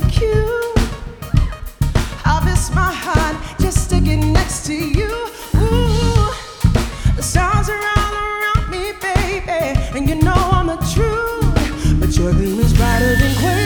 cute. I'll miss my heart just to get next to you. Ooh, the stars are all around me, baby, and you know I'm the truth. But your gleam is brighter than quail.